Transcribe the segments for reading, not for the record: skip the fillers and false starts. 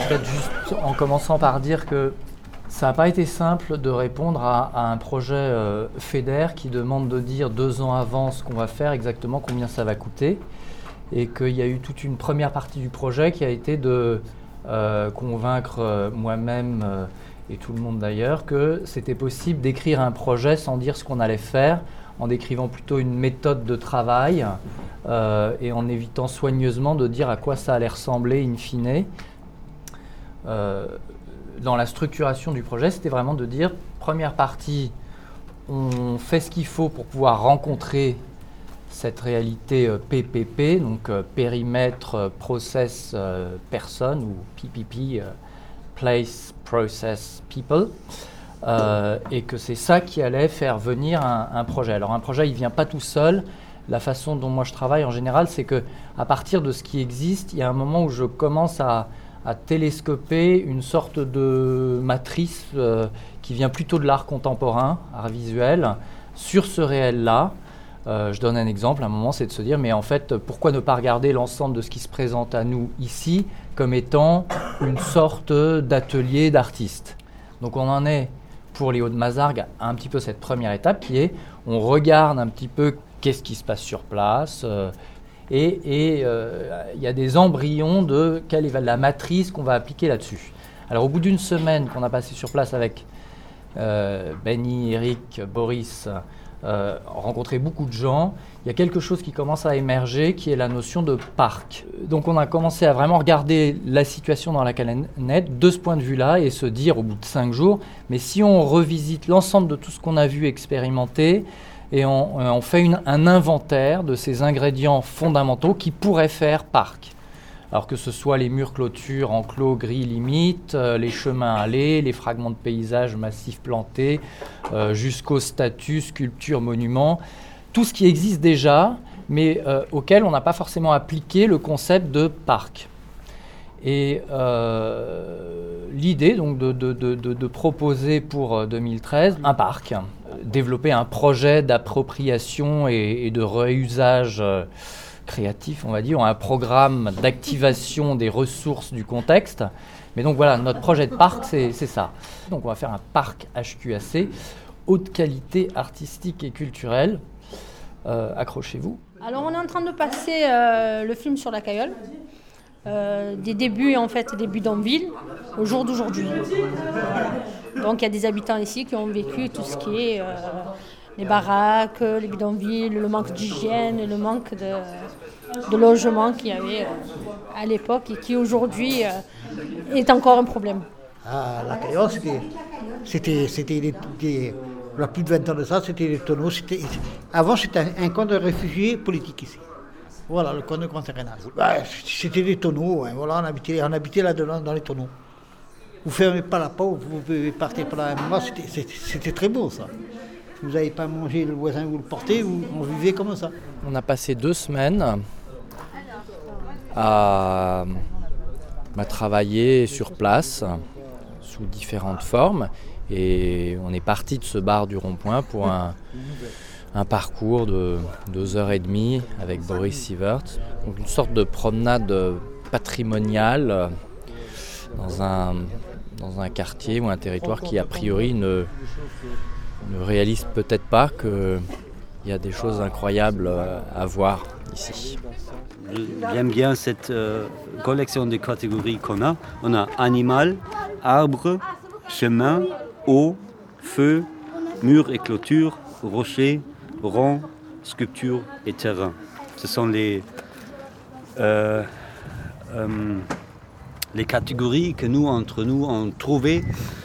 peut-être juste en commençant par dire que ça n'a pas été simple de répondre à un projet FEDER qui demande de dire 2 ans avant ce qu'on va faire, exactement combien ça va coûter. Et qu'il y a eu toute une première partie du projet qui a été de convaincre moi-même et tout le monde d'ailleurs que c'était possible d'écrire un projet sans dire ce qu'on allait faire, en décrivant plutôt une méthode de travail et en évitant soigneusement de dire à quoi ça allait ressembler in fine. Dans la structuration du projet, c'était vraiment de dire, première partie, on fait ce qu'il faut pour pouvoir rencontrer cette réalité PPP, donc périmètre, process, personne, ou PPP, place, process, people, et que c'est ça qui allait faire venir un projet. Alors un projet, il ne vient pas tout seul. La façon dont moi je travaille en général, c'est qu'à partir de ce qui existe, il y a un moment où je commence à télescoper une sorte de matrice qui vient plutôt de l'art contemporain, art visuel, sur ce réel-là. Je donne un exemple, à un moment, c'est de se dire, mais en fait, pourquoi ne pas regarder l'ensemble de ce qui se présente à nous ici comme étant une sorte d'atelier d'artistes. Donc on en est, pour les Hauts-de-Mazargues, à un petit peu cette première étape qui est, on regarde un petit peu qu'est-ce qui se passe sur place, et il y a des embryons de quelle est la matrice qu'on va appliquer là-dessus. Alors au bout d'une semaine qu'on a passé sur place avec Benny, Eric, Boris, rencontrer beaucoup de gens, il y a quelque chose qui commence à émerger qui est la notion de parc. Donc on a commencé à vraiment regarder la situation dans laquelle on est de ce point de vue-là et se dire au bout de 5 jours, mais si on revisite l'ensemble de tout ce qu'on a vu expérimenter et on fait un inventaire de ces ingrédients fondamentaux qui pourraient faire parc. Alors que ce soit les murs clôtures, enclos, grilles limites, les chemins allés, les fragments de paysage massifs plantés, jusqu'aux statues, sculptures, monuments, tout ce qui existe déjà, mais auquel on n'a pas forcément appliqué le concept de parc. Et l'idée donc de proposer pour 2013 un parc, développer un projet d'appropriation et de réusage créatif, on va dire, un programme d'activation des ressources du contexte. Mais donc voilà, notre projet de parc, c'est ça. Donc on va faire un parc HQAC, haute qualité artistique et culturelle. Accrochez-vous. Alors on est en train de passer le film sur la Cailleule, des débuts des bidonvilles au jour d'aujourd'hui. Donc il y a des habitants ici qui ont vécu tout ce qui est les baraques, les bidonvilles, le manque d'hygiène, le manque de logement qu'il y avait à l'époque et qui aujourd'hui est encore un problème. La Cailleule, c'était il y a plus de 20 ans de ça, c'était les tonneaux. Avant, c'était un camp de réfugiés politiques ici. Voilà, le camp de Grand Sérénage. C'était des tonneaux, hein, voilà, on habitait là-dedans dans les tonneaux. Vous ne fermez pas la porte, vous pouvez partir par la main. C'était très beau ça. Vous n'avez pas mangé le voisin, vous le portez, on vivait comme ça. On a passé 2 semaines à travailler sur place, sous différentes formes. Et on est parti de ce bar du Rond-Point pour un parcours de 2h30 avec Boris Sievert. Donc une sorte de promenade patrimoniale dans un quartier ou un territoire qui a priori ne réalise peut-être pas qu'il y a des choses incroyables à voir ici. J'aime bien cette collection de catégories qu'on a. On a animal, arbre, chemin, eau, feu, mur et clôture, rocher, rond, sculpture et terrain. Ce sont les catégories que nous, entre nous, on trouvait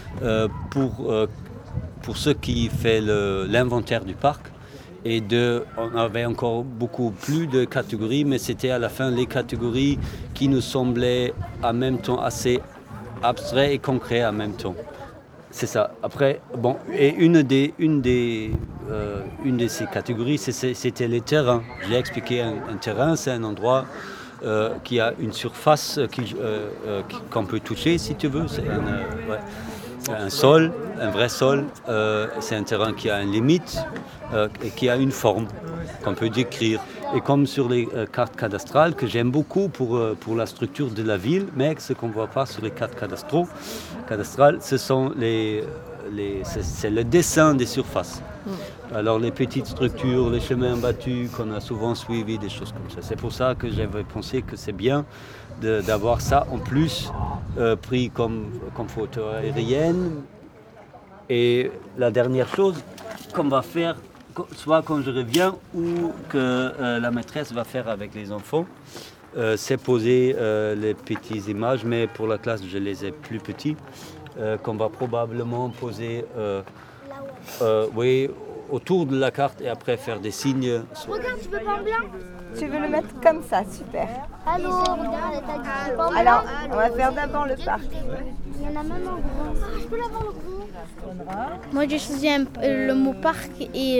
pour ceux qui font l'inventaire du parc. Et on avait encore beaucoup plus de catégories, mais c'était à la fin les catégories qui nous semblaient en même temps assez abstraits et concrets en même temps. C'est ça. Après, bon, et une de ces catégories, c'était les terrains. J'ai expliqué un terrain, c'est un endroit qui a une surface qu'on peut toucher, si tu veux. un vrai sol. C'est un terrain qui a une limite et qui a une forme qu'on peut décrire. Et comme sur les cartes cadastrales, que j'aime beaucoup pour la structure de la ville, mais ce qu'on ne voit pas sur les cartes cadastrales, ce sont c'est le dessin des surfaces. Alors les petites structures, les chemins battus qu'on a souvent suivis, des choses comme ça. C'est pour ça que j'avais pensé que c'est bien d'avoir ça en plus pris comme photo aérienne. Et la dernière chose qu'on va faire, soit quand je reviens ou que la maîtresse va faire avec les enfants, c'est poser les petites images, mais pour la classe je les ai plus petits, qu'on va probablement poser autour de la carte et après faire des signes. Regarde, tu veux pas en blanc? Tu veux le mettre comme ça, super. Allô, regarde, t'as dit pas en blanc. Alors, on va faire d'abord le parc. Il y en a même en gros. Ah, je peux l'avoir le gros. Moi, j'ai choisi le mot parc et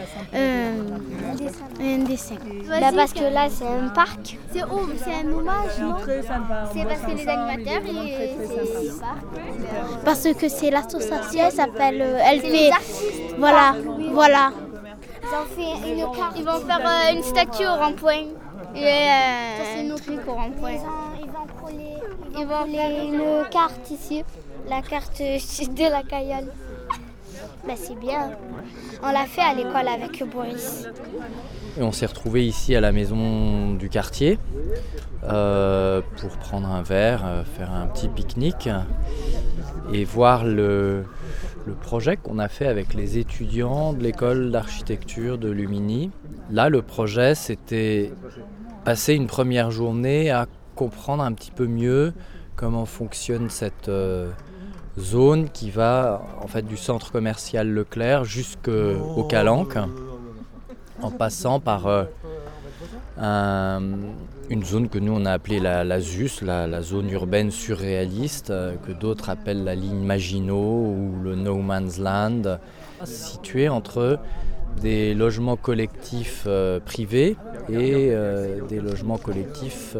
un dessin. Parce que là, c'est un parc. C'est un hommage, non? C'est parce que les animateurs, c'est parc. Parce que c'est l'association, elle s'appelle... Elle fait... Voilà, voilà. Ils vont faire une statue au rond-point. Ça, c'est nos trucs au rond-point. Ils vont coller une carte ici. La carte de la Cayolle. Ben, c'est bien. On l'a fait à l'école avec Boris. Et on s'est retrouvés ici à la maison du quartier pour prendre un verre, faire un petit pique-nique et voir le projet qu'on a fait avec les étudiants de l'école d'architecture de Lumini. Là, le projet, c'était passer une première journée à comprendre un petit peu mieux comment fonctionne cette zone qui va en fait du centre commercial Leclerc jusqu'au Calanque, en passant par une zone que nous on a appelée la ZUS, la zone urbaine surréaliste, que d'autres appellent la ligne Maginot ou le No Man's Land, située entre des logements collectifs privés et des logements collectifs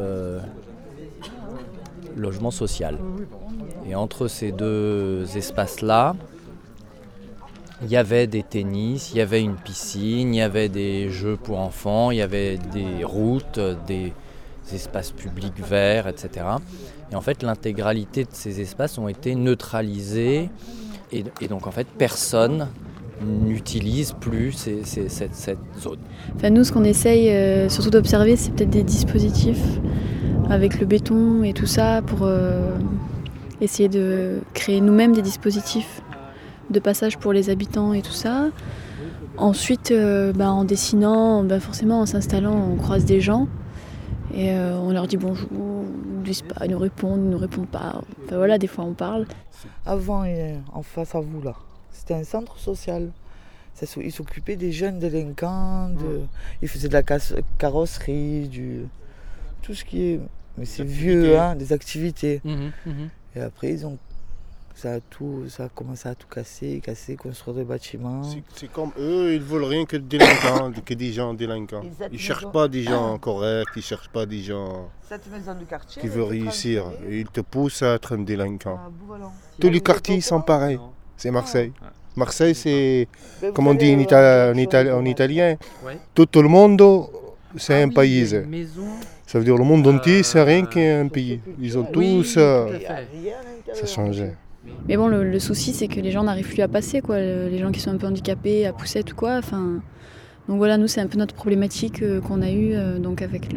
logement social. Et entre ces deux espaces-là, il y avait des tennis, il y avait une piscine, il y avait des jeux pour enfants, il y avait des routes, des espaces publics verts, etc. Et en fait, l'intégralité de ces espaces ont été neutralisés et donc en fait, personne n'utilise plus cette zone. Enfin, nous, ce qu'on essaye surtout d'observer, c'est peut-être des dispositifs avec le béton et tout ça pour essayer de créer nous-mêmes des dispositifs de passage pour les habitants et tout ça. Ensuite, en dessinant, forcément en s'installant, on croise des gens et on leur dit bonjour, ils ne disent pas, ils nous répondent pas. Enfin voilà, des fois on parle. Avant, en face à vous là, c'était un centre social. Ils s'occupaient des jeunes délinquants, ils faisaient de la carrosserie, tout ce qui est... Mais c'est vieux, des activités. Et après, ça a commencé à tout casser, construire des bâtiments. C'est comme eux, ils ne veulent rien que des gens délinquants. Ils ne cherchent pas des gens corrects, ils ne cherchent pas des gens qui veulent réussir. Et ils te poussent à être un délinquant. Tous les quartiers sont pareils. C'est Marseille. Marseille, c'est, comme on dit en italien, tout le monde, c'est un pays. Ça veut dire le monde entier, c'est rien qu'un pays. Ils ont tous... ça a changé. Mais bon, le souci, c'est que les gens n'arrivent plus à passer, quoi. Les gens qui sont un peu handicapés, à poussette ou quoi. Enfin, donc voilà, nous, c'est un peu notre problématique qu'on a eue donc avec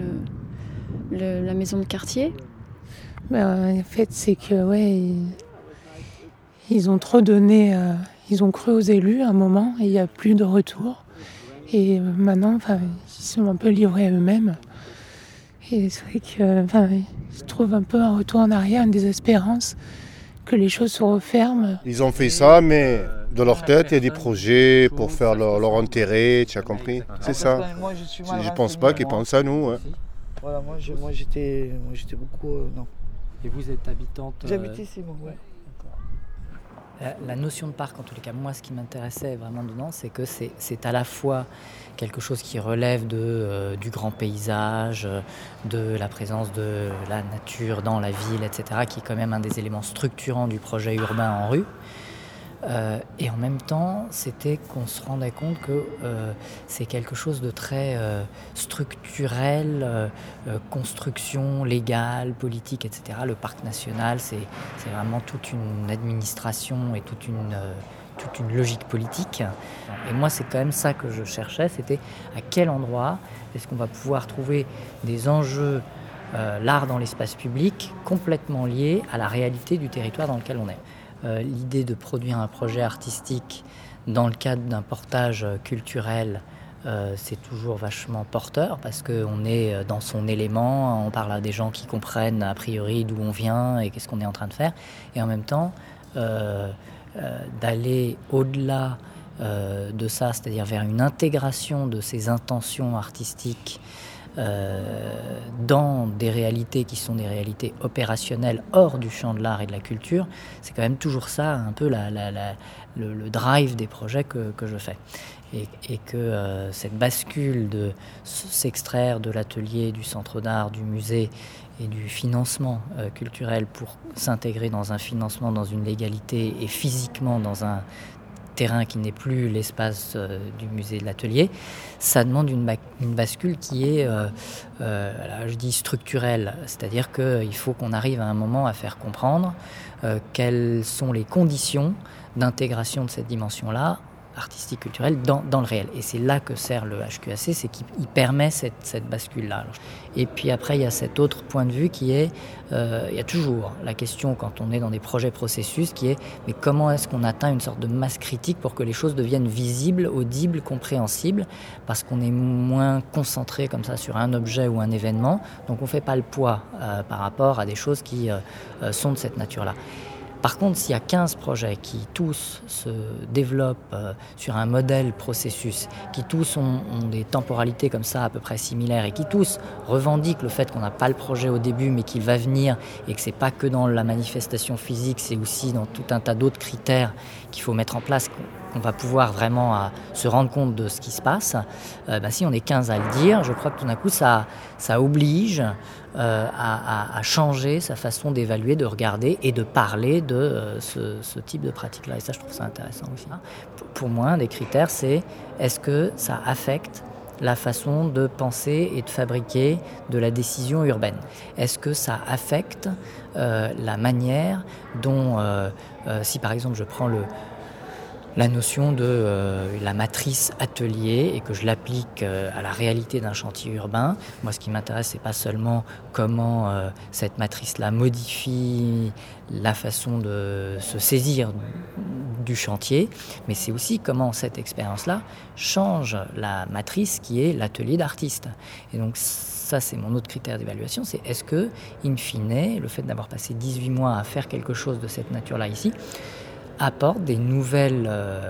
la maison de quartier. En fait, c'est que, ils ont trop donné... ils ont cru aux élus à un moment et il n'y a plus de retour. Et maintenant, ils sont un peu livrés à eux-mêmes. Et c'est vrai que, je trouve un peu un retour en arrière, une désespérance, que les choses se referment. Ils ont fait ça, mais dans leur tête, il y a des projets pour faire leur intérêt, tu as compris? C'est ça. Je ne pense pas qu'ils pensent à nous. Voilà, moi j'étais beaucoup... non. Et vous êtes habitante J'habite ici, moi, ouais. La notion de parc, en tous les cas, moi, ce qui m'intéressait vraiment dedans, c'est que c'est à la fois quelque chose qui relève du grand paysage, de la présence de la nature dans la ville, etc., qui est quand même un des éléments structurants du projet urbain en rue. Et en même temps, c'était qu'on se rendait compte que c'est quelque chose de très structurel, construction légale, politique, etc. Le parc national, c'est vraiment toute une administration et toute une logique politique. Et moi, c'est quand même ça que je cherchais, c'était à quel endroit est-ce qu'on va pouvoir trouver des enjeux, l'art dans l'espace public, complètement liés à la réalité du territoire dans lequel on est. L'idée de produire un projet artistique dans le cadre d'un portage culturel, c'est toujours vachement porteur parce qu'on est dans son élément, on parle à des gens qui comprennent a priori d'où on vient et qu'est-ce qu'on est en train de faire. Et en même temps, d'aller au-delà de ça, c'est-à-dire vers une intégration de ces intentions artistiques dans des réalités qui sont des réalités opérationnelles hors du champ de l'art et de la culture, c'est quand même toujours ça un peu le drive des projets que je fais. Et que cette bascule de s'extraire de l'atelier, du centre d'art, du musée et du financement culturel pour s'intégrer dans un financement, dans une légalité et physiquement dans un terrain qui n'est plus l'espace du musée de l'atelier, ça demande une bascule qui est, je dis structurelle, c'est-à-dire qu'il faut qu'on arrive à un moment à faire comprendre quelles sont les conditions d'intégration de cette dimension-là, artistique, culturelle, dans le réel. Et c'est là que sert le HQAC, c'est qu'il permet cette bascule-là. Et puis après, il y a cet autre point de vue qui est, il y a toujours la question quand on est dans des projets processus qui est, mais comment est-ce qu'on atteint une sorte de masse critique pour que les choses deviennent visibles, audibles, compréhensibles, parce qu'on est moins concentré comme ça sur un objet ou un événement, donc on ne fait pas le poids par rapport à des choses qui sont de cette nature-là. Par contre, s'il y a 15 projets qui tous se développent sur un modèle processus, qui tous ont des temporalités comme ça à peu près similaires et qui tous revendiquent le fait qu'on n'a pas le projet au début mais qu'il va venir et que c'est pas que dans la manifestation physique, c'est aussi dans tout un tas d'autres critères qu'il faut mettre en place, qu'on va pouvoir vraiment se rendre compte de ce qui se passe, si on est 15 à le dire, je crois que tout d'un coup ça oblige à changer sa façon d'évaluer, de regarder et de parler de ce type de pratique-là. Et ça, je trouve ça intéressant aussi. Pour moi, un des critères, c'est est-ce que ça affecte la façon de penser et de fabriquer de la décision urbaine? Est-ce que ça affecte la manière dont, si par exemple je prends la notion de la matrice atelier et que je l'applique à la réalité d'un chantier urbain. Moi, ce qui m'intéresse, c'est pas seulement comment cette matrice-là modifie la façon de se saisir du chantier, mais c'est aussi comment cette expérience-là change la matrice qui est l'atelier d'artiste. Et donc, ça, c'est mon autre critère d'évaluation, c'est est-ce que, in fine, le fait d'avoir passé 18 mois à faire quelque chose de cette nature-là ici, apporte des nouvelles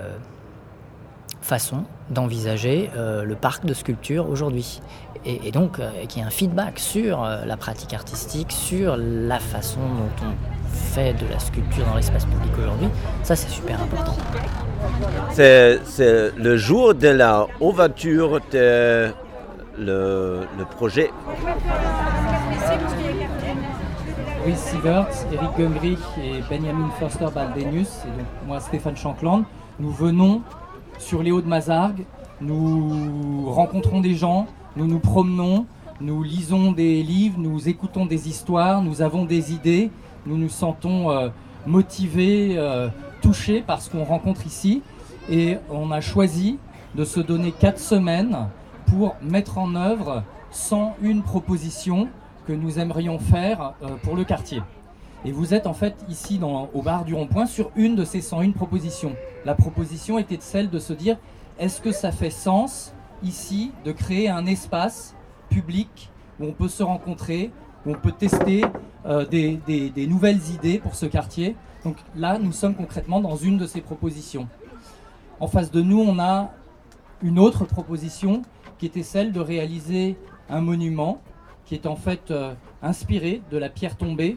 façons d'envisager le parc de sculpture aujourd'hui. Et donc, qu'il y ait un feedback sur la pratique artistique, sur la façon dont on fait de la sculpture dans l'espace public aujourd'hui, ça c'est super important. C'est le jour de la ouverture de le projet. Louis Sieverts, Eric Gumrich et Benjamin Förster-Baldenius, et donc moi Stéphane Shankland, nous venons sur les Hauts de Mazargues, nous rencontrons des gens, nous nous promenons, nous lisons des livres, nous écoutons des histoires, nous avons des idées, nous nous sentons motivés, touchés par ce qu'on rencontre ici, et on a choisi de se donner 4 semaines pour mettre en œuvre 101 propositions que nous aimerions faire pour le quartier. Et vous êtes en fait ici au bar du Rond-Point sur une de ces 101 propositions. La proposition était celle de se dire, est-ce que ça fait sens ici de créer un espace public où on peut se rencontrer, où on peut tester des nouvelles idées pour ce quartier. Donc là, nous sommes concrètement dans une de ces propositions. En face de nous, on a une autre proposition qui était celle de réaliser un monument qui est en fait inspiré de la pierre tombée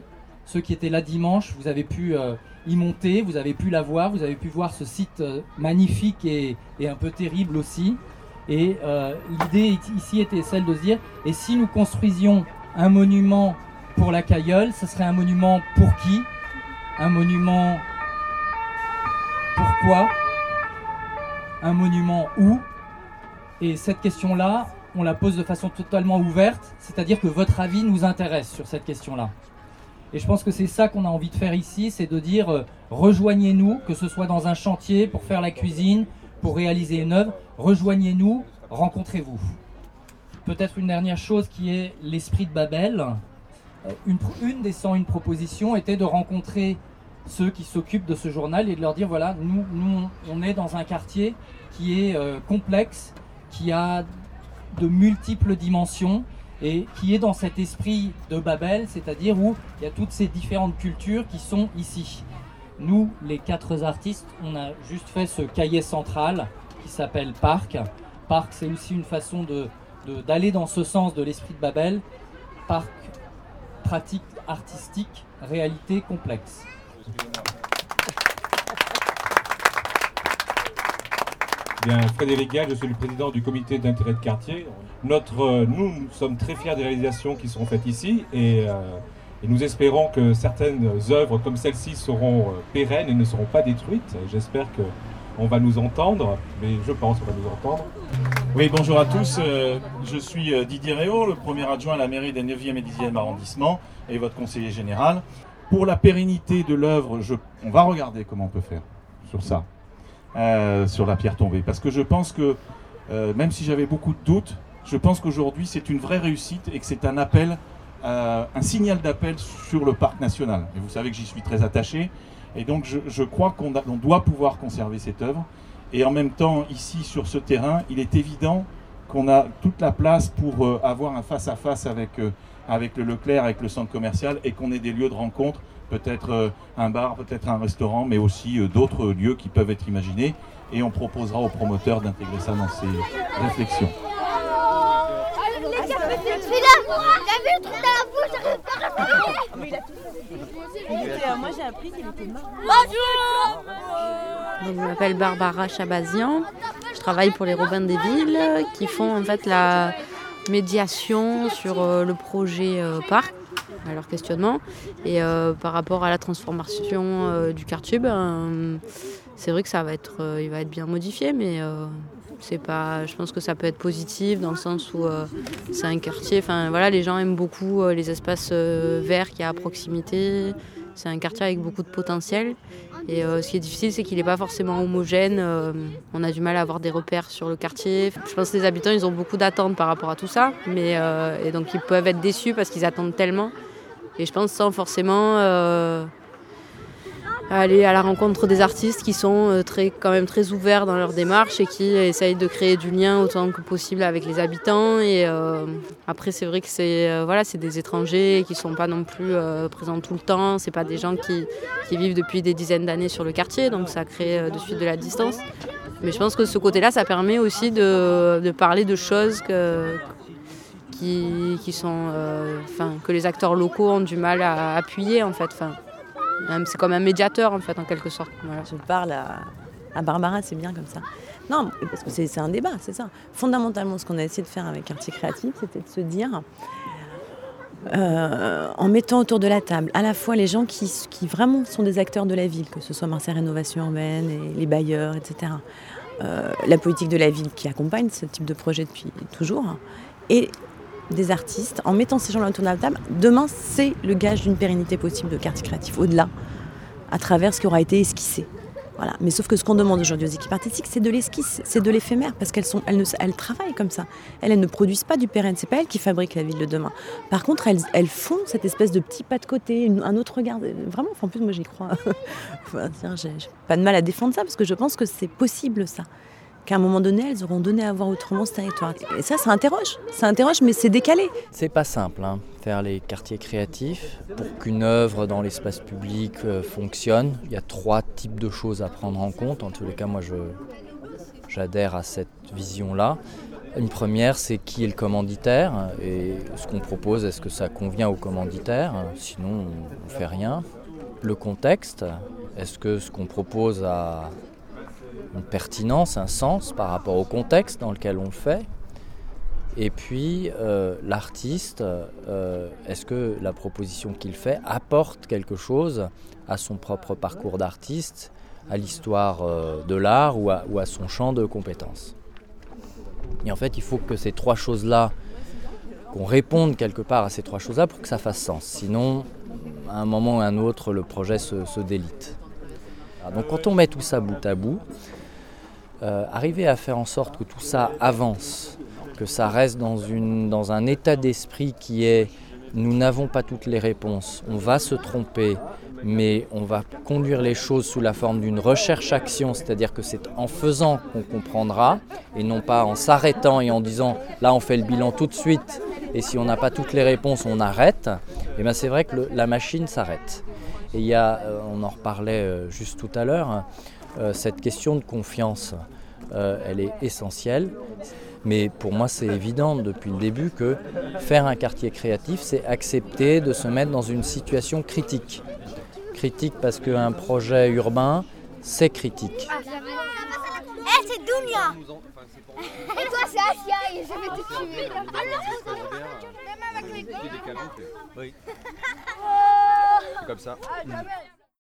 ceux qui étaient là dimanche, vous avez pu y monter, vous avez pu la voir, vous avez pu voir ce site magnifique et un peu terrible aussi. Et l'idée ici était celle de se dire, et si nous construisions un monument pour la Cailleule, ce serait un monument pour qui? Un monument pourquoi? Un monument où? Et cette question-là, on la pose de façon totalement ouverte, c'est-à-dire que votre avis nous intéresse sur cette question-là. Et je pense que c'est ça qu'on a envie de faire ici, c'est de dire rejoignez-nous, que ce soit dans un chantier, pour faire la cuisine, pour réaliser une œuvre, rejoignez-nous, rencontrez-vous. Peut-être une dernière chose qui est l'esprit de Babel. Une des 101 propositions était de rencontrer ceux qui s'occupent de ce journal et de leur dire voilà, nous on est dans un quartier qui est complexe, qui a de multiples dimensions et qui est dans cet esprit de Babel, c'est-à-dire où il y a toutes ces différentes cultures qui sont ici. Nous, les 4 artistes, on a juste fait ce cahier central qui s'appelle Parc. Parc, c'est aussi une façon d'aller dans ce sens de l'esprit de Babel. Parc, pratique artistique, réalité complexe. Bien, Frédéric Gall, je suis le président du comité d'intérêt de quartier. Nous sommes très fiers des réalisations qui seront faites ici et nous espérons que certaines œuvres comme celle-ci seront pérennes et ne seront pas détruites. J'espère qu'on va nous entendre, mais je pense qu'on va nous entendre. Oui, bonjour à tous. Je suis Didier Réau, le premier adjoint à la mairie des 9e et 10e arrondissements et votre conseiller général. Pour la pérennité de l'œuvre, on va regarder comment on peut faire sur ça. Sur la pierre tombée, parce que je pense que même si j'avais beaucoup de doutes, je pense qu'aujourd'hui c'est une vraie réussite et que c'est un appel, un signal d'appel sur le parc national. Et vous savez que j'y suis très attaché, et donc je crois qu'on doit pouvoir conserver cette œuvre. Et en même temps, ici sur ce terrain, il est évident qu'on a toute la place pour avoir un face-à-face avec le Leclerc, avec le centre commercial, et qu'on ait des lieux de rencontre. Peut-être un bar, peut-être un restaurant, mais aussi d'autres lieux qui peuvent être imaginés. Et on proposera aux promoteurs d'intégrer ça dans ces réflexions. Moi j'ai appris qu'il était mort. Je m'appelle Barbara Chabazian. Je travaille pour les Robins des Villes qui font en fait la médiation sur le projet parc, à leur questionnement. Et par rapport à la transformation du quartier, c'est vrai que il va être bien modifié, mais je pense que ça peut être positif dans le sens où c'est un quartier. Enfin voilà, les gens aiment beaucoup les espaces verts qu'il y a à proximité. C'est un quartier avec beaucoup de potentiel. Et ce qui est difficile, c'est qu'il n'est pas forcément homogène. On a du mal à avoir des repères sur le quartier. Je pense que les habitants, ils ont beaucoup d'attentes par rapport à tout ça. Et donc, ils peuvent être déçus parce qu'ils attendent tellement. Et je pense sans forcément aller à la rencontre des artistes qui sont quand même très ouverts dans leur démarche et qui essayent de créer du lien autant que possible avec les habitants. Et après, c'est vrai que c'est des étrangers qui ne sont pas non plus présents tout le temps. Ce pas des gens qui vivent depuis des dizaines d'années sur le quartier, donc ça crée de suite de la distance. Mais je pense que ce côté-là, ça permet aussi de parler de choses qui sont, que les acteurs locaux ont du mal à appuyer en fait. C'est comme un médiateur en fait en quelque sorte. Voilà. Je parle à Barbara, c'est bien comme ça. Non, parce que c'est un débat, c'est ça. Fondamentalement, ce qu'on a essayé de faire avec Quartier Créatif, c'était de se dire, en mettant autour de la table à la fois les gens qui vraiment sont des acteurs de la ville, que ce soit Marseille Rénovation Urbaine, et les bailleurs, etc. La politique de la ville qui accompagne ce type de projet depuis toujours, et des artistes, en mettant ces gens-là autour de la table, demain, c'est le gage d'une pérennité possible de Quartier Créatif, au-delà, à travers ce qui aura été esquissé. Voilà. Mais sauf que ce qu'on demande aujourd'hui aux équipes artistiques, c'est de l'esquisse, c'est de l'éphémère, parce qu'elles travaillent comme ça. Elles ne produisent pas du pérenne, c'est pas elles qui fabriquent la ville de demain. Par contre, elles font cette espèce de petit pas de côté, un autre regard. Vraiment, en plus, moi j'y crois. J'ai pas de mal à défendre ça, parce que je pense que c'est possible ça. Qu'à un moment donné, elles auront donné à voir autrement ce territoire. Et ça interroge, mais c'est décalé. C'est pas simple, faire les quartiers créatifs. Pour qu'une œuvre dans l'espace public fonctionne, il y a 3 types de choses à prendre en compte. En tous les cas, moi, j'adhère à cette vision-là. Une première, c'est qui est le commanditaire et ce qu'on propose, est-ce que ça convient au commanditaire? Sinon, on ne fait rien. Le contexte, est-ce que ce qu'on propose a une pertinence, un sens par rapport au contexte dans lequel on le fait? Et puis, l'artiste, est-ce que la proposition qu'il fait apporte quelque chose à son propre parcours d'artiste, à l'histoire de l'art ou à son champ de compétences? Et en fait, il faut que ces trois choses-là, qu'on réponde quelque part à ces trois choses-là pour que ça fasse sens. Sinon, à un moment ou à un autre, le projet se délite. Donc quand on met tout ça bout à bout, arriver à faire en sorte que tout ça avance, que ça reste dans un état d'esprit qui est « nous n'avons pas toutes les réponses, on va se tromper », mais on va conduire les choses sous la forme d'une recherche-action, c'est-à-dire que c'est en faisant qu'on comprendra, et non pas en s'arrêtant et en disant « là on fait le bilan tout de suite, et si on n'a pas toutes les réponses, on arrête », et bien c'est vrai que la machine s'arrête. Et il y a, on en reparlait juste tout à l'heure, cette question de confiance, elle est essentielle. Mais pour moi, c'est évident depuis le début que faire un quartier créatif, c'est accepter de se mettre dans une situation critique. Critique parce qu'un projet urbain, c'est critique. C'est Dunia. Et toi, c'est Asia et je vais te tuer. Oui. Comme ça.